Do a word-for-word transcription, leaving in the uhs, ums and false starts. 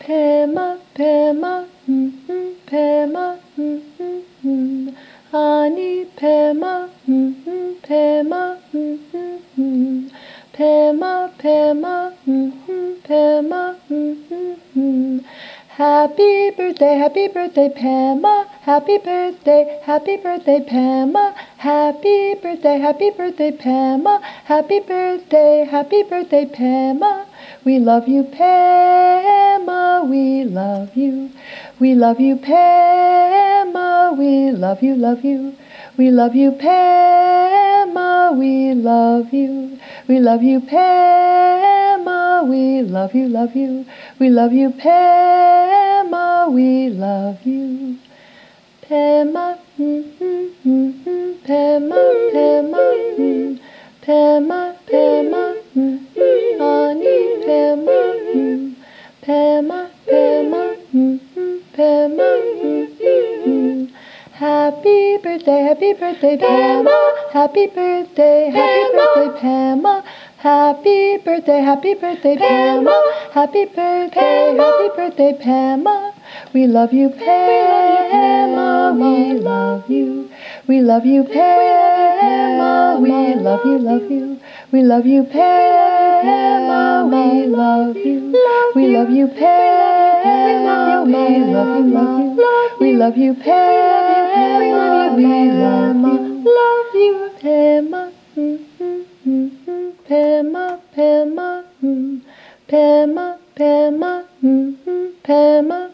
Pema, Pema, mm-hmm, Pema, mm-hmm, Ani Pema, mm-hmm, Pema, mm-hmm, Pema, Pema, mm-hmm, Pema, mm-hmm. Happy birthday, happy birthday, Pema. Happy birthday, happy birthday, Pema. Happy birthday, happy birthday, Pema. Happy birthday, happy birthday, Pema. We love you, Pema. We love you. We love you, Pema. We love you, love you. We love you, Pema. We love you. We love you, Pema. We love you, love you. We love you, Pema. We love you. Pema, mm-hmm, mm-hmm, Pema, Pema, mm, Pema, Pema, mm-hmm, Ani, Pema, mm, Pema, Pema, mm-hmm, Pema, mm-hmm. Happy birthday, happy birthday, Pema. Happy birthday, happy birthday, Pema. Happy birthday, happy birthday, Pema. Happy birthday, happy birthday, Pema. We love you, Pema. We love you. We love you, Pema. We love you, love you. We love you, Pema. We love you. We love you, Pema. We love you, love you. We love you, Pema. We love you, love you, Pema. Pema, Pema, Pema, Pema, Pema.